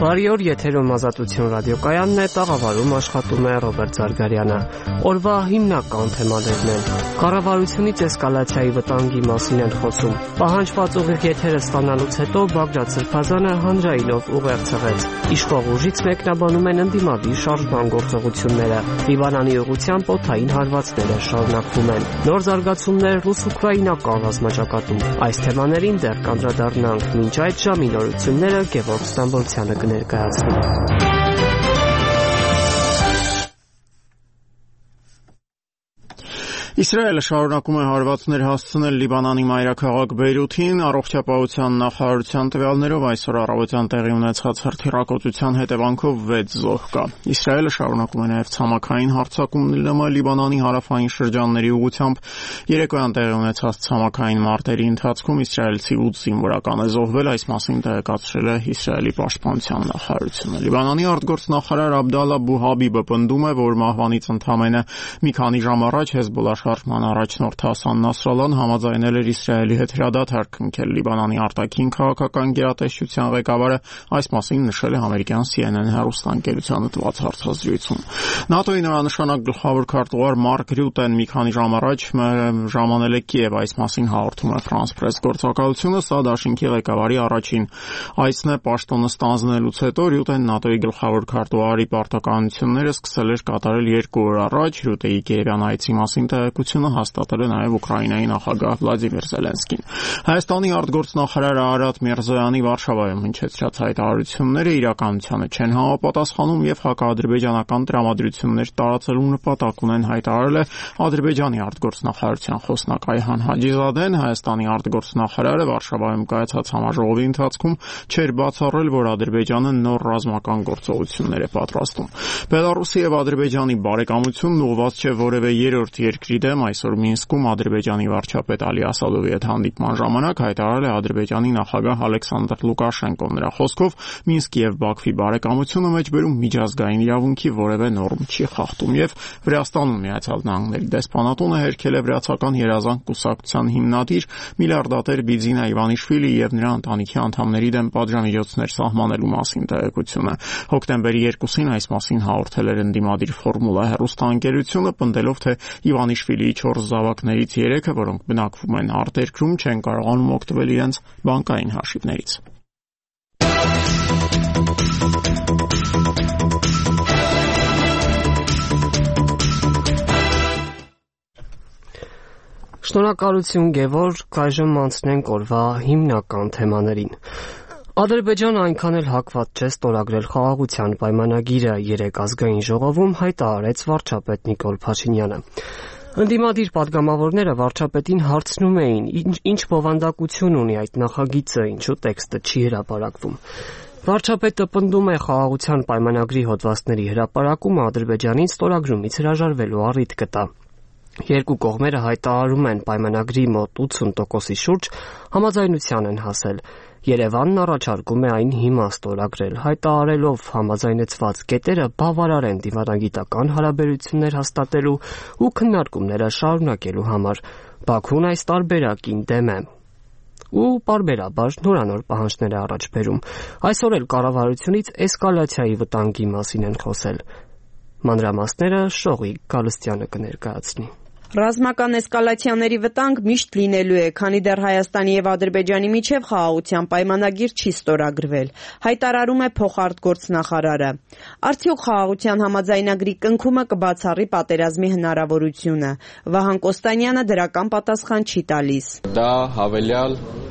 Բարի օր, եթերում Ազատություն ռադիոկայանն է, տաղավարում աշխատում է Ռոբերտ Զարգարյանը։ Օրվա հիմնական թեմաներն են. կառավարությունից էսկալացիայի վտանգի մասին են խոսում։ Պահանջված ուղիղ եթերը ստանալուց հետո Բագրատ Սրբազանը հանրայինով ուղերձեց։ Իշխող ուժից մեկնաբանում են ընդդիմադիր շարժման գործողությունները։ Լիբանանի ուղղությամբ օդային հարվածները շարունակվում են։ Նոր զարգացումներ ռուս-ուկրաինական ռազմաճակատում։ Այս թեմաներին դեռ կանդրադառնանք, մինչ այդ ժամի նորությունները Գևորգ Ստամբոլցյանը կներկայացնի։ Իսրայելը շարունակում է հարվածներ հասցնել Լիբանանի մայրաքաղաք Բեյրութին, առողջապահության նախարարության տվյալներով այսօր առավոտյան տեղի ունեցած հրթիռակոծության հետևանքով 6 զոհ կա։ Իսրայելը շարունակում է նաև ցամաքային հարձակումներ Լիբանանի հարավային շրջանների ուղղությամբ։ Երեկոյան տեղի ունեցած ցամաքային մարտերի ընթացքում իսրայելցի 8 զինվորական է զոհվել, այս մասին տեղեկացրել է Իսրայելի պաշտպանության նախարարությունը։ Լիբանանի արտգործնախարար Աբդալլա Բուհաբիբը պնդում է, որ մահվանից ընդամենը մի քանի ժամ առաջ Հեզբոլլա շարժման առաջնորդ Հասան Նասրալլան համաձայնել էր Իսրայելի հետ հրադադար քննել Լիբանանի արտաքին քաղաքական գերատեսչության ղեկավարը, այս մասին նշել է ամերիկյան CNN հեռուստաընկերությանը տված հարցազրույցում։ ՆԱՏՕ-ի նորանշանակ գլխավոր քարտուղար Մարկ Ռյուտեն մի քանի ժամ առաջ ժամանել է Կիև, այս մասին հաղորդում է France Press գործակալությունը, սա դաշինքի ղեկավարի առաջին այցն է պաշտոնը ստանձնելուց հետո։ Ռյուտեն ՆԱՏՕ-ի գլխավոր քարտուղարի պարտականությունները սկսել էր կատարել 2 օր առաջ։ Ռյուտեի Կիևյան այցի մասին տեղեկությունը հաստատել է նաև Ուկրաինայի նախագահ Վլադիմիր Զելենսկին։ Հայաստանի արտգործնախարար Արարատ Միրզոյանի Վարշավայում հնչեցրած հայտարարությունները իրականությանը չեն համապատասխանում եւ հակաադրբեջանական տրամադրություններ տարածելու նպատակ ունեն, հայտարարել է Ադրբեջանի արտգործնախարարության խոսնակ Այհան Հաջիզադեն։ Հայաստանի արտգործնախարարը Վարշավայում կայացած համաժողովի ընթացքում չէր բացառել, որ Ադրբեջանը նոր ռազմական գործողություններ է պատրաստում։ Բելարուսի եւ Ադրբեջանի բարեկամությունն ուղղված չէ որևէ երրորդ երկրի դեմ, այսօր Մինսկում Ադրբեջանի վարչապետ Ալի Ասադովի հետ հանդիպման ժամանակ հայտարարել է Ադրբեջանի նախագահ Ալեքսանդր Լուկաշենկոն։ Նրա խոսքով Մինսկի եւ Բաքվի բարեկամությունը մեջբերում միջազգային իրավունքի որևէ նորմ չի խախտում եւ Վրաստանում Միացյալ Նահանգների դեսպանատունը հերքել է վրացական երազանք կուսակցության հիմնադիր միլիարդատեր Բիձինա Իվանիշվիլի եւ նրա ընտանիքի անդամների դեմ պատժամիջոցներ սահմանելու մասին տեղեկությունը։ Հոկտեմբերի 2-ին այս մասին հաղորդել էր ընդդիմադիր Ֆորմուլա հեռուստաընկերությունը, պնդելով, թե Իվանիշվիլիի 4 զավակներից 3-ը, որոնք բնակվում են արտերկրում, չեն կարողանում օգտվել իրենց բանկային հաշիվներից։ Շնորհակալություն Գևորգ, այժմ անցնենք օրվա հիմնական թեմաներին։ Ադրբեջանը այնքան էլ հակված չէ ստորագրել խաղաղության պայմանագիրը, 3 ազգային ժողովում հայտարարեց վարչապետ Նիկոլ Փաշինյանը։ Ընդդիմադիր պատգամավորները վարչապետին հարցնում էին, ինչ բովանդակություն ունի այդ նախագիծը, ինչու տեքստը չի հրապարակվում։ Վարչապետը պնդում է խաղաղության պայմանագրի հոդվածների հրապարակումը Ադրբեջանին ստորագրումից հրաժարվելու առիթ կտա։ Երկու կողմերը հայտարարում են պայմանագրի մոտ 80%-ի շուրջ համաձայնության են հասել։ Երևանն առաջարկում է այն հիմա ստորագրել, հայտարարելով համաձայնեցված կետերը բավարար են դիվանագիտական հարաբերություններ հաստատելու ու քննարկումները շարունակելու համար։ Բաքուն այս տարբերակին դեմ է ու պարբերաբար նորանոր պահանջներ է առաջ բերում։ Այսօր էլ կառավարությունից էսկալացիայի վտանգի մասին են խոսել։ Մանրամասները Շողիկ Գալստյանը կներկայացնի։ Ռազմական էսկալացիաների վտանգ միշտ լինելու է, քանի դեռ Հայաստանի եւ Ադրբեջանի միջև խաղաղության պայմանագիր չի ստորագրվել, հայտարարում է փոխարտգործնախարարը։ Արդյոք խաղաղության համաձայնագրի կնքումը կբացառի պատերազմի հնարավորությունը։ Վահան Կոստանյանը դրական պատասխան չի տալիս։ Դա հավելյալ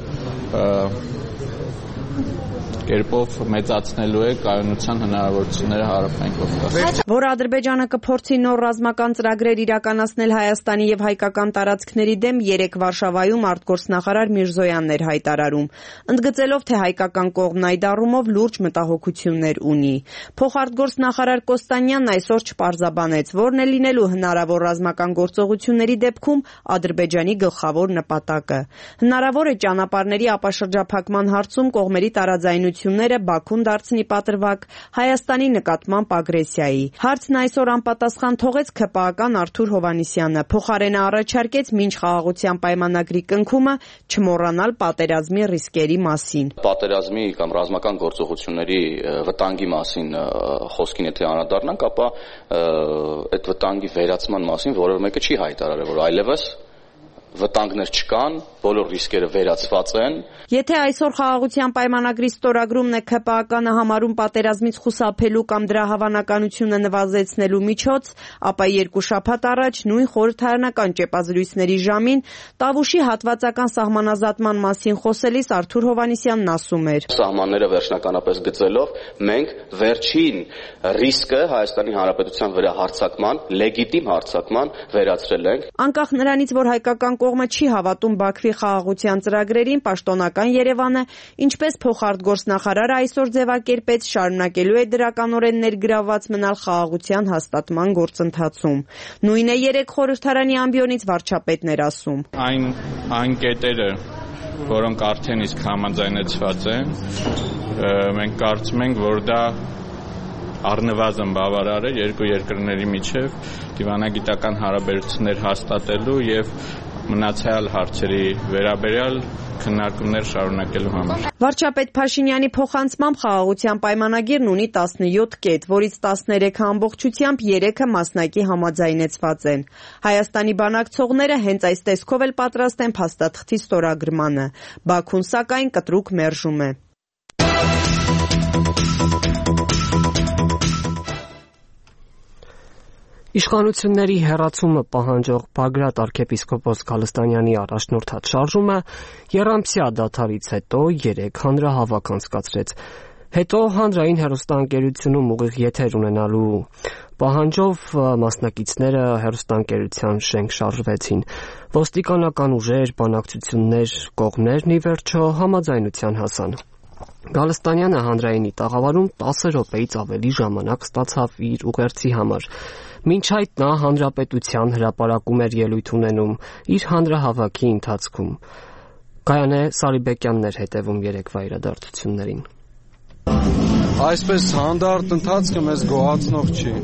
կերպով մեծացնելու է կայունության հնարավորությունները հարավային Կովկասում։ Որ Ադրբեջանը կփորձի նոր ռազմական ծրագրեր իրականացնել Հայաստանի եւ հայկական տարածքների դեմ, 3 Վարշավայում արտգործնախարար Միրզոյանն էր հայտարարում, ընդգծելով, թե հայկական կողմն այդ առումով լուրջ մտահոգություններ ունի։ Փոխարտգործնախարար Կոստանյանն այսօր չպարզաբանեց, որն է լինելու հնարավոր ռազմական գործողությունների դեպքում Ադրբեջանի գլխավոր նպատակը։ Հնարավոր է ճանապարհների ապաշրջափակման հարցում կողմերի կողմերի տարաձայնությունները Բաքուն դարձնի պատրվակ Հայաստանի նկատմամբ ագրեսիայի։ Հարցն այսօր անպատասխան թողեց ՔՊԱ-ական Արթուր Հովհաննիսյանը, փոխարենը առաջարկեց մինչ խաղաղության պայմանագրի կնքումը չմոռանալ պատերազմի ռիսկերի մասին։ Պատերազմի կամ ռազմական գործողությունների վտանգի մասին խոսքին եթե անդրադառնանք, ապա այդ վտանգի վերացման մասին որևէ մեկը չի հայտարարել, որ այլևս վտանգներ չկան, բոլոր ռիսկերը վերացված են։ Եթե այսօր խաղաղության պայմանագրի ստորագրումն է ՔՊԱ-կանը համարում պատերազմից խուսափելու կամ դրա հավանականությունը նվազեցնելու միջոց, ապա 2 շաբաթ առաջ նույն խորհրդարանական ճեպազրույցների ժամին Տավուշի հատվածական սահմանազատման մասին խոսելիս Արթուր Հովհաննիսյանն ասում էր. Սահմանները վերջնականապես գծելով մենք վերջին ռիսկը Հայաստանի Հանրապետության վրա հարձակման, լեգիտիմ հարձակման վերացրել ենք։ Անկախ նրանից, որ հայկական կողմը չի հավատում Բաքվի խաղաղության ծրագրերին, պաշտոնական Երևանը, ինչպես փոխարտգործնախարարը այսօր ձևակերպեց, շարունակելու է դրականորեն ներգրավված մնալ խաղաղության հաստատման գործընթացում։ Նույնը 3 խորհրդարանի ամբիոնից վարչապետն էր ասում. Այն կետերը, որոնք արդեն իսկ համաձայնեցված են, մենք կարծում ենք, որ դա առնվազն բավարար է երկու երկրների միջև դիվանագիտական հարաբերություններ հաստատելու եւ մնացյալ հարցերի վերաբերյալ քննարկումներ շարունակելու համար։ Վարչապետ Փաշինյանի փոխանցմամբ խաղաղության պայմանագիրն ունի 17 կետ, որից 13-ը ամբողջությամբ 3-ը մասնակի համաձայնեցված են։ Հայաստանի բանակցողները հենց այս տեսքով էլ պատրաստ են փաստաթղթի ստորագրմանը։ Բաքուն սակայն կտրուկ մերժում է։ Իշխանությունների հեռացումը պահանջող Բագրատ arczepiskopos Գալստանյանի առաջնորդած շարժումը եռամսյա դադարից հետո 3 հանրահավաք անցկացրեց։ Հետո հանրային հեռուստաընկերությունում ուղիղ եթեր ունենալու պահանջով մասնակիցները հեռուստաընկերության շենք շարժվեցին։ Ոստիկանական ուժեր, բանակցություններ, կողմներն ի վերջո համաձայնության հասան։ Գալստանյանը հանրայինի տաղավարում 10 րոպեից ավելի ժամանակ ստացավ իր ուղերձի համար։ Մինչ այդ նա հանրապետության հրապարակում էր ելույթ ունենում իր հանրահավաքի ընթացքում։ Գայանե Սարիբեկյանն էր հետևում երեկվա իրադարձություններին։ Այսպես հանդարտ ընթացքը մեզ գոհացնող չի։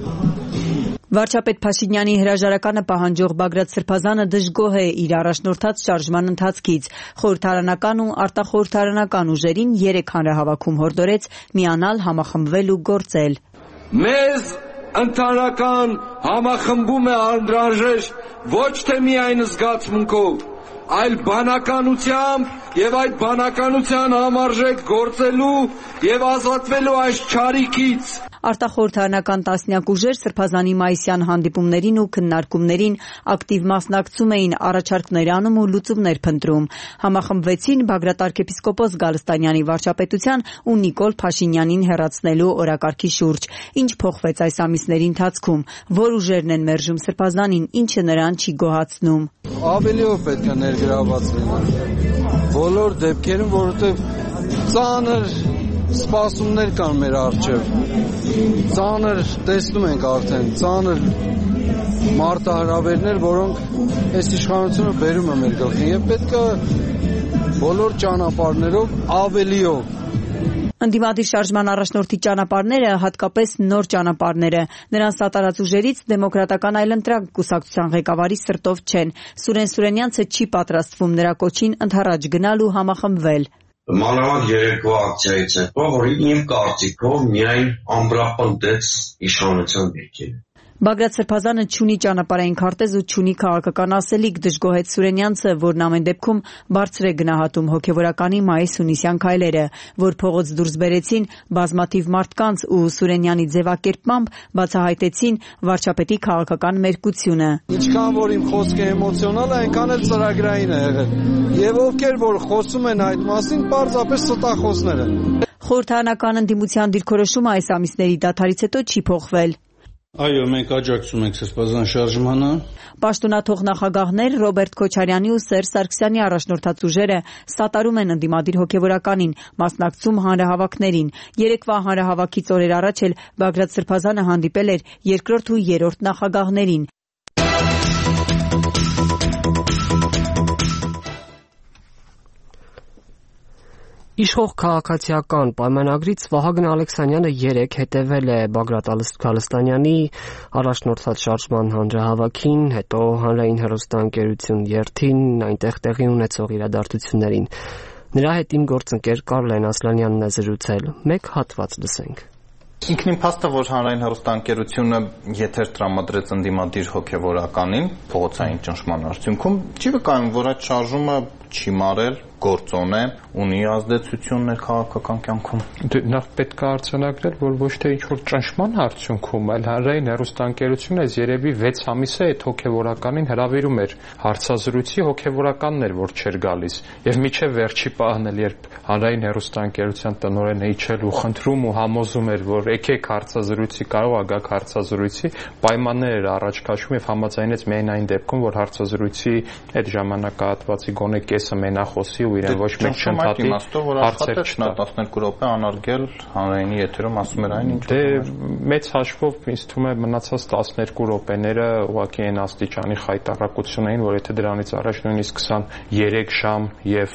Վարչապետ Փաշինյանի հրաժարականը պահանջող Բագրատ Սրբազանը դժգոհ է իր առաջնորդած շարժման ընթացքից։ Խորհրդարանական ու արտախորհրդարանական ուժերին 3 հանրահավաքում հորդորեց միանալ, համախմբվել ու գործել։ Մեզ ընդհանրական համախմբում է անհրաժեշտ ոչ թե միայն զգացմունքով, այլ բանականությամբ եւ այդ բանականության համարժեք գործելու եւ ազատվելու այս չարիքից։ Արտախորհրդարանական տասնյակ ուժեր Սրբազանի մայիսյան հանդիպումներին ու քննարկումներին ակտիվ մասնակցում էին, առաջարկներ անում ու լուծումներ փնտրում։ Համախմբվեցին Բագրատ arczepiskopos Գալստանյանի վարչապետության ու Նիկոլ Փաշինյանին հեռացնելու օրակարգի շուրջ։ Ինչ փոխվեց այս ամիսների ընթացքում, որ ուժերն են մերժում Սրբազանին, ինչը նրան չի գոհացնում։ Ավելիով պետք է ներգրավված լինել բոլոր դեպքերում, որովհետև ծանր սպասումներ կան մեր առջև, ծանր տեսնում ենք արդեն, ծանր մարտահրավերներ, որոնք այս իշխանությունը բերում է մեր գլխին եւ պետք է բոլոր ճանապարհներով ավելիով։ Ընդդիմադիր շարժման առաջնորդի ճանապարհները, հատկապես նոր ճանապարհները, նրան սատարած ուժերից դեմոկրատական այլընտրանք կուսակցության ղեկավարի սրտով չեն։ Սուրեն Սուրենյանցը չի պատրաստվում նրա կոչին ընդառաջ գնալ ու համախմբվել։ Մանավանդ երեկվա ակցիայից հետո, որ իմ կարծիքով միայն ամբրապնդեց իշխանության դիրքերը։ Բագրատ Սրբազանը չունի ճանապարհային քարտեզ ու չունի քաղաքական ասելիք, դժգոհեց Սուրենյանցը, որն ամեն դեպքում բարձր է գնահատում հոգևորականի Մայիս Հունիսյան քայլերը, որ փողոց դուրս բերեցին բազմաթիվ մարդկանց ու Սուրենյանի ձևակերպմամբ բացահայտեցին վարչապետի քաղաքական մերկությունը։ Ինչքան որ իմ խոսքը էմոցիոնալ է, այնքան էլ ծրագրային է եղել։ Եվ ովքեր որ խոսում են այդ մասին, պարզապես ստախոսներ են։ Խորհրդարանական ընդդիմության դիրքորոշումը այս ամիսների դադարից հետո չի փոխվել։ Այո, մենք աջակցում ենք Սրբազան շարժմանը։ Պաշտոնաթող նախագահներ Ռոբերտ Քոչարյանի ու Սերժ Սարգսյանի առաջնորդած ուժերը սատարում են ընդդիմադիր հոգևորականին, մասնակցում հանրահավաքներին։ Երեկվա հանրահավաքից օրեր առաջ էլ Բագրատ Սրբազանը հանդիպել էր երկրորդ ու երրորդ նախագահներին։ Իշխող քաղաքացիական պայմանագրից Վահագն Ալեքսանյանը երեկ հետևել է Բագրատ Գալստանյանի առաջնորդած շարժման հանրահավաքին, հետո հանրային հեռուստաընկերություն երթին, այնտեղ տեղի ունեցող իրադարձություններին։ Նրա հետ իմ գործընկեր Կարլեն Ասլանյանն է զրուցել։ Մեկ հատված լսենք։ Ինքնին փաստը, որ հանրային հեռուստաընկերությունը եթեր տրամադրեց ընդդիմադիր հոգևորականին փողոցային ճնշման արդյունքում, չի վկայում, որ այդ շարժումը չի մարել, գործոն է, ունի ազդեցություններ քաղաքական կյանքում։ Նախ պետք է արձանագրել, որ ոչ թե ինչ-որ ճնշման արդյունքում, այլ հանրային հեռուստաընկերությունը երևի 6 ամիս է այդ հոգևորականին հրավիրում էր հարցազրույցի, հոգևորականն էր, որ չէր գալիս։ Եվ մինչև վերջի պահն էլ, երբ հանրային հեռուստաընկերության տնօրենը իջել ու խնդրում ու համոզում էր, որ եկեք հարցազրույցի, կարող է գաք հարցազրույցի, պայմաններ էր առաջ քաշում եւ համաձայնեց միայն այն դեպքում, որ հարցազրույցի այդ ժամանակահատվածի գոնե կեսը մենախոսի ու իրեն ոչ մեկ չընդհատի հարցեր չտա 12 րոպե անարգել հանրայինի եթերում ասում էր այն ինչ մեծ հաշվով ինձ թվում է մնացած 12 րոպեները ուղղակի այն աստիճանի խայտառակություն էին, որ եթե դրանից առաջ նույնիսկ 23 ժամ եւ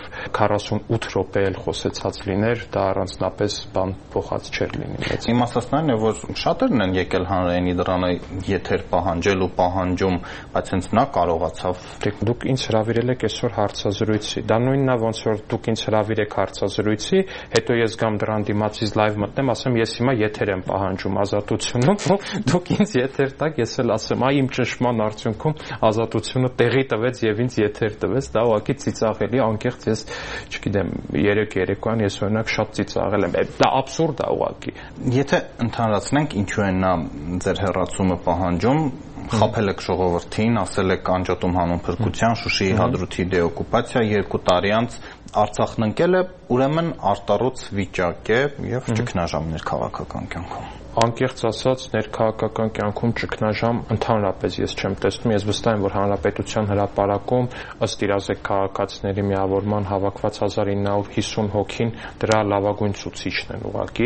48 րոպե էլ խոսեցած լիներ, դա առանձնապես բան փոխած չէր լինի։ Իմ ասածն այն է, որ շատերն են եկել հանրայինի դրանը եթեր պահանջել ու պահանջում, բայց հենց նա կարողացավ։ Դուք ինձ հրավիրել եք այսօր հարցազրույցի։ Դա նույնն է, ոնց որ դուք ինձ հրավիրեք հարցազրույցի, հետո ես գամ դրան դիմացից լայվ մտնեմ, ասեմ ես հիմա եթեր եմ պահանջում Ազատությունում, դուք ինձ եթեր տաք, ես էլ ասեմ, այ իմ ճնշման արդյունքում Ազատությունը տեղի տվեց եւ ինձ եթեր տվեց, դա ուղղակի ծիծաղելի, անկեղծ ես, չգիտեմ, երեկոյան ես օրինակ շատ ծիծաղել եմ։ Դա աբսուրդ է ուղղակի։ Եթե ընդհանրացնենք, ինչու է նա ձեր հեռացումը պահանջում, խաբել եք ժողովրդին, ասել եք անջատում հանուն փրկության, Շուշիի հադրութի դեօկուպացիա, 2 տարի անց Արցախն ընկել է, ուրեմն արտառոց վիճակ է եւ ճգնաժամներ քաղաքական կյանքում։ Անկեղծ ասած, ներքաղաքական կյանքում ճգնաժամ ընդհանրապես ես չեմ տեսնում, ես վստահ եմ, որ Հանրապետության հրապարակում ըստ իրազեկ քաղաքացիների միավորման հավաքված 1950 հոգին դրա լավագույն ցուցիչն են ուղղակի։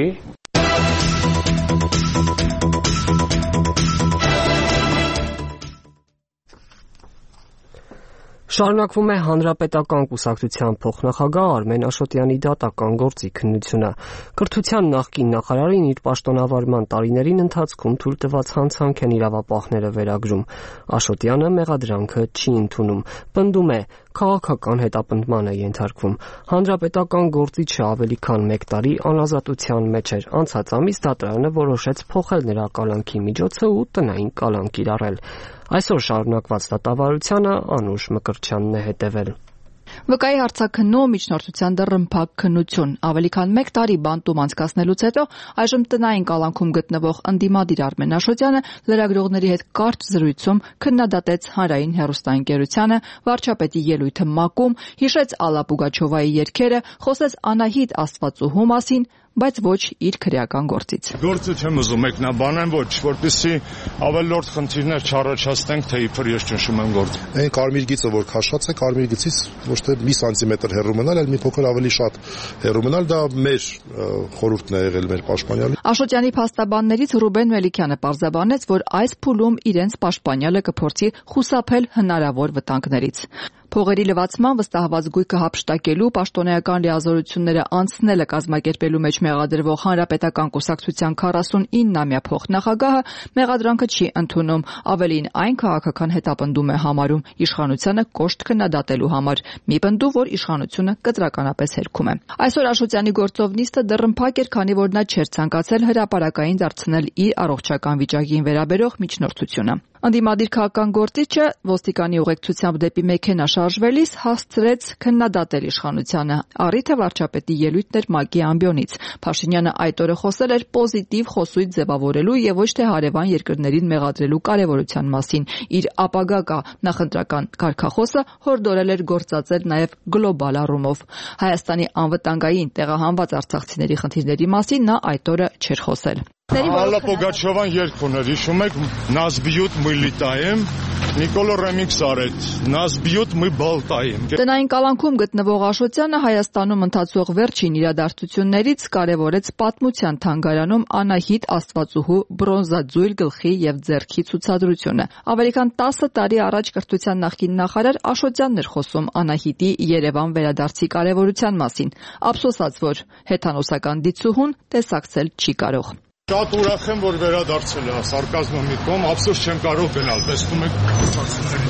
Շարունակվում է Հանրապետական կուսակցության փոխնախագահ Արմեն Աշոտյանի դատական գործի քննությունը։ Կրթության նախկին նախարարին իր պաշտոնավարման տարիներին ընթացքում թույլ տված հանցանք են իրավապահները վերագրում։ Աշոտյանը մեղադրանքը չի ընդունում, պնդում է, քաղաքական հետապնդման է ենթարկվում։ Հանրապետական գործիչը ավելի քան 1 տարի անազատության մեջ էր։ Անցած ամիս դատարանը որոշեց փոխել նրա կալանքի միջոցը ու տնային կալանք կիրառել։ Այսօր շարունակված դատավարությանը Անուշ Մկրտչյանն է հետևել։ Վկայի հարցաքննու միջնորդության դռնփակ քննություն ավելի քան 1 տարի բանտում անցկացնելուց հետո այժմ տնային կալանքում գտնվող ընդդիմադիր Արմեն Աշոտյանը լրագրողների հետ կարճ զրույցում քննադատեց հանրային հեռուստաընկերությանը, վարչապետի ելույթը ՄԱԿ-ում, հիշեց Ալլա Պուգաչովայի երգերը, խոսեց Անահիտ Աստվածուհու մասին, բայց ոչ իր քրեական գործից։ Գործը չեմ ուզում մեկնաբանեմ, ոչ, որպեսզի ավելորդ խնդիրներ չառաջացնենք, թե իբր ես ճնշում եմ գործ։ Այն կարմիր գիծը, որ քաշած է, կարմիր գծից ոչ թե մի սանտիմետր հեռու մնալ, այլ մի փոքր ավելի շատ հեռու մնալ, դա մեր խորհուրդն է եղել մեր պաշտպանյալի։ Աշոտյանի փաստաբաններից Ռուբեն Մելիքյանը պարզաբանեց, որ այս փուլում իրենց պաշտպանյալը կփորձի խուսափել հնարավոր վտանգներից։ Փողերի լվացման վստահված գույքը հափշտակելու, պաշտոնեական լիազորությունները անցնելը կազմակերպելու մեջ մեղադրվող Հանրապետական կուսակցության 49-ամյա փոխնախագահը մեղադրանքը չի ընդունում, ավելին այն քաղաքական հետապնդում է համարում իշխանությանը կոշտ քննադատելու համար, մի պնդում, որ իշխանությունը կտրականապես հերքում է։ Այսօր Աշոտյանի գործով նիստը դռնփակ էր, քանի որ նա չէր ցանկացել հրապարակային դարձնել իր առողջական վիճակին վերաբերող միջնորդությունը։ Ընդդիմադիր քաղաքական գործիչը ոստիկանի ուղեկցությամբ դեպի մեքենա շարժվելիս հասցրեց քննադատել իշխանությանը։ Առիթը վարչապետի ելույթն էր ՄԱԿ-ի ամբիոնից։ Փաշինյանը այդ օրը խոսել էր պոզիտիվ խոսույթ ձևավորելու եւ ոչ թե հարևան երկրներին մեղադրելու կարեւորության մասին։ Իր ապագա նախընտրական կարգախոսը հորդորել էր գործածել նաեւ գլոբալ առումով։ Հայաստանի անվտանգային տեղահանված արցախցիների խնդիրների մասին նա այդ օրը չէր խոսել։ Ալլա Պուգաչովան երգ ուներ, հիշում եք, «Нас бьют, мы летаем», Նիկոլո Ռեմիքս արեց, «Нас бьют, мы болтаем»։ Տնային կալանքում գտնվող Աշոտյանը Հայաստանում ընթացող վերջին իրադարձություններից կարևորեց պատմության թանգարանում Անահիտ Աստվածուհու բրոնզաձույլ գլխի եւ ձեռքի ցուցադրությունը։ Ավելի քան 10 տարի առաջ կրթության նախկին նախարար Աշոտյանն էր խոսում Անահիտի Երևան վերադարձի կարևորության մասին, ափսոսած, որ հեթանոսական դիցուհուն տեսակցել չի կարող։ Շատ ուրախ եմ, որ վերադարձել է սարկազմը մի կողմ, ափսոս չեմ կարող գնալ, տեսնում եք ցուցակցությունների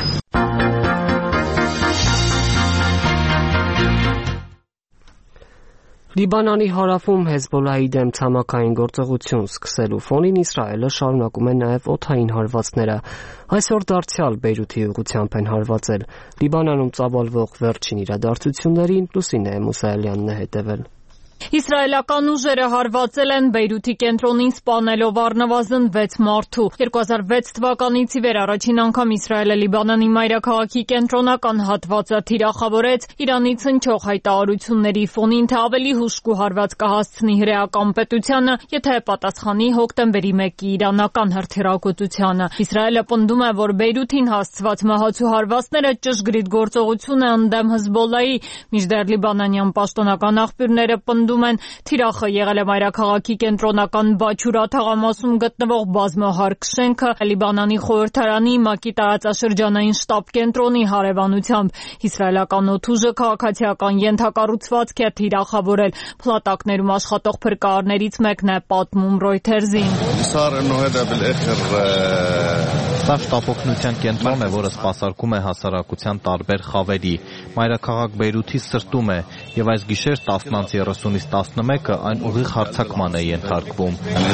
Լիբանանի հարավում Հեզբոլլահի դեմ ցամաքային գործողություն սկսելու ֆոնին Իսրայելը շարունակում է նաև օդային հարվածները։ Այսօր դարձյալ Բեյրութի ուղղությամբ են հարվածել։ Լիբանանում ծավալվող վերջին իրադարձություններին Լուսինե Մուսայելյանն է հետևել։ Իսրայելական ուժերը հարվածել են Բեյրութի կենտրոնին սպանելով առնվազն 6 մարդու։ 2006 թվականից ի վեր առաջին անգամ Իսրայելը Լիբանանի մայրաքաղաքի կենտրոնական հատվածը թիրախավորեց Իրանից հնչող հայտարարությունների ֆոնին, թե ավելի հուժկու հարված կհասցնի հրեական պետությանը, եթե պատասխանի հոկտեմբերի 1-ի իրանական հրթիռակոծությանը։ Իսրայելը պնդում է, որ Բեյրութին հասցված մահացու հարվածները ճշգրիտ գործողություն է ընդդեմ Հեզբոլլահի, մինչդեռ լիբանանյան պաշտոնական աղբյուրները պնդում են, թիրախը եղել է մայրաքաղաքի կենտրոնական Բաչուրա թաղամասում գտնվող բազմահարկ շենքը Լիբանանի խորհրդարանի ՄԱԿ-ի տարածաշրջանային շտաբ կենտրոնի հարևանությամբ։ Իսրայելական օդուժը քաղաքացիական ենթակառուցվածք է թիրախավորել։ Փլատակներում աշխատող փրկարարներից մեկն է պատմում Reuters-ին։ Սա շտապօգնության կենտրոն է, որը սպասարկում է հասարակության տարբեր խավերի։ Մայրաքաղաք Բեյրութի սրտում է, եւ այս գիշեր 10:30-ից 11-ը այն ուղիղ հարձակման է ենթարկվում։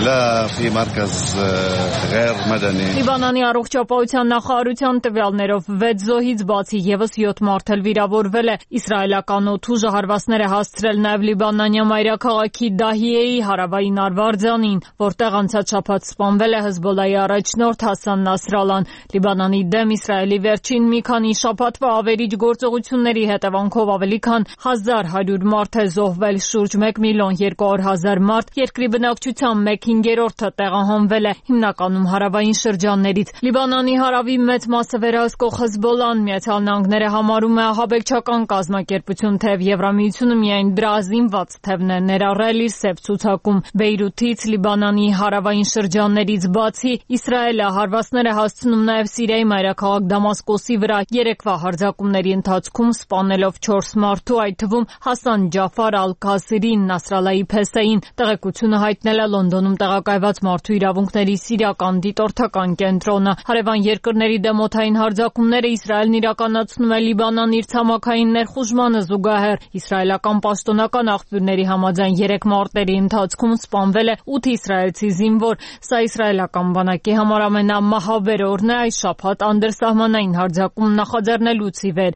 Լիբանանի առողջապահության նախարարության տվյալներով 6 զոհից բացի եւս 7 մարդ էլ վիրավորվել է։ Իսրայելական օդուժը հարվածներ է հասցրել նաեւ Լիբանանյան մայրաքաղաքի Դահիեի հարավային Արվարձանին, որտեղ անցած շաբաթ սպանվել է Հեզբոլլահի առաջնորդ Հասան Նասրալան։ Լիբանանի դեմ Իսրայելի վերջին մի քանի շաբաթվա ավերիչ գործողությունների հետևանքով ավելի քան 1100 մարդ է զոհվել, շուրջ 1,200,000 մարդ, երկրի բնակչության 1/5-ը տեղահանվել է, հիմնականում հարավային շրջաններից։ Լիբանանի հարավի մեծ մասը վերահսկող Հեզբոլլահն Միացյալ Նահանգները համարում է ահաբեկչական կազմակերպություն, թեև Եվրամիությունը միայն դրա զինված թևն է ներառել իր սև ցուցակում։ Բեյրութից, Լիբանանի հարավային շրջաններից բացի, Իսրայելը հարվածներ է հասցնում նաև Սիրիայի մայրաքաղաք Դամասկոսի վրա երեկվա հարձակումների ընթացքում սպանելով 4 մարդու, այդ թվում Հասան Ջաֆար Ալ-Քասիրին, Նասրալլահի փեսային։ Տեղեկությունը հայտնել է Լոնդոնում տեղակայված մարդու իրավունքների սիրիական դիտորդական կենտրոնը։ Հարևան երկրների դեմ օդային հարձակումները Իսրայելն իրականացնում է Լիբանան իր ցամաքային ներխուժմանը զուգահեռ։ Իսրայելական պաշտոնական աղբյուրների համաձայն 3 մարտերի ընթացքում սպանվել է 8 իսրայելցի զինվոր։ Սա իսրայելական բանակի համար ամենամահաբեր օրն է այս շաբաթ անդրսահմանային հարձակում նախաձեռնելուց ի վեր։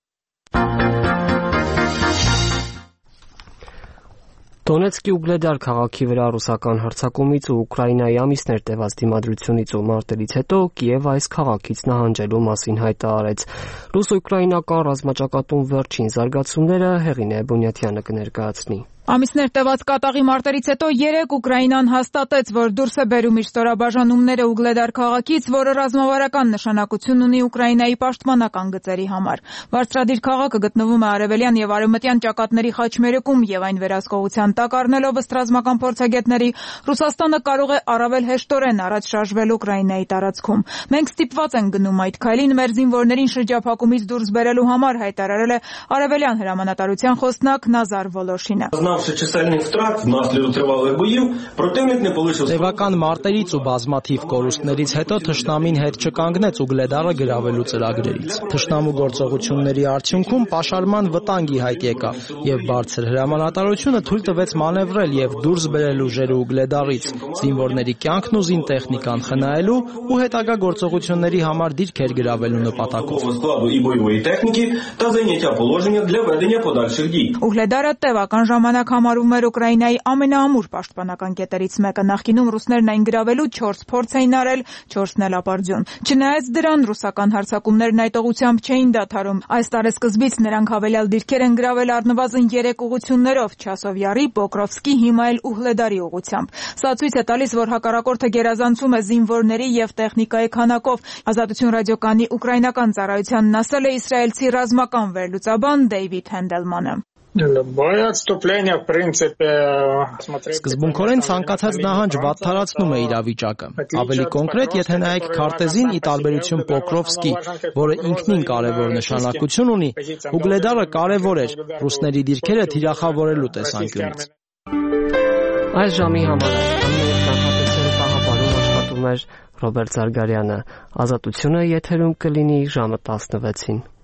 Դոնեցկի Ուգլեդար քաղաքի վրա ռուսական հարձակումից ու Ուկրաինայի ամիսներ տևած դիմադրությունից ու մարտերից հետո Կիևը այս քաղաքից նահանջելու մասին հայտարարեց։ Ռուս-ուկրաինական ռազմաճակատում վերջին զարգացումները Հեղինե Բունյաթյանը կներկայացնի։ Ամիսներ տևած կատաղի մարտերից հետո 3 Ուկրաինան հաստատեց, որ դուրս է բերում իր ստորաբաժանումները Ուգլեդար քաղաքից, որը ռազմավարական նշանակություն ունի Ուկրաինայի պաշտպանական գծերի համար։ Բարձրադիր քաղաքը գտնվում է արևելյան եւ արևմտյան ճակատների խաչմերուկում եւ այն վերահսկողության տակ առնելով ըստ ռազմական փորձագետների, Ռուսաստանը կարող է առավել հեշտորեն առաջ շարժվել Ուկրաինայի տարածքում։ Մենք ստիպված ենք գնում այդ քայլին մեր զինվորներին շրջափակումից դուրս բերելու համար, հայտարարել է արևելյան հրամանատարության խոսնակ Նազար Վոլոշինը։ Տևական մարտերից ու բազմաթիվ կորուստներից հետո թշնամին հետ չկանգնեց Ուգլեդարը գրավելու ծրագրերից։ Թշնամու գործողությունների արդյունքում պաշարման վտանգի հայտ եկավ եւ բարձր հրամանատարությունը թույլ տվեց մանևրել եւ դուրս բերել ուժերը Ուգլեդարից, զինվորների կյանքն ու զինտեխնիկան խնայելու ու հետագա գործողությունների համար դիրքեր գրավելու նպատակով։ Ուգլեդարը տևական ժամանակ ժամանակ համարվում էր Ուկրաինայի ամենաամուր պաշտպանական կետերից մեկը։ Նախկինում ռուսներն այն գրավելու 4 փորձ էին արել, 4-ն էլ ապարդյուն։ Չնայած դրան ռուսական հարձակումներն այդ ուղղությամբ չէին դադարում։ Այս տարեսկզբից նրանք հավելյալ դիրքեր են գրավել առնվազն 3 ուղղություններով՝ Չասով Յարի, Պոկրովսկի, հիմա էլ Ուհլեդարի ուղղությամբ։ Սա ցույց է տալիս, որ հակառակորդը գերազանցում է զինվորների եւ տեխնիկայի քանակով։ Ազատություն ռադիոկայանի ուկրաինական ծառայությանն ասել է իսրայելցի ռազմական վերլուծաբան Դեյվիդ Հենդելմանը։ Սկզբունքորեն ցանկացած նահանջ վատթարացնում է իրավիճակը։ Ավելի կոնկրետ, եթե նայեք քարտեզին, ի տարբերություն Պոկրովսկի, որը ինքնին կարևոր նշանակություն ունի, Ուգլեդարը կարևոր էր ռուսների դիրքերը թիրախավորելու տեսանկյունից։ Այս ժամի համար աշխատում էր Ռոբերտ Զարգարյանը։ Ազատությունը եթերում կլինի ժամը 16-ին։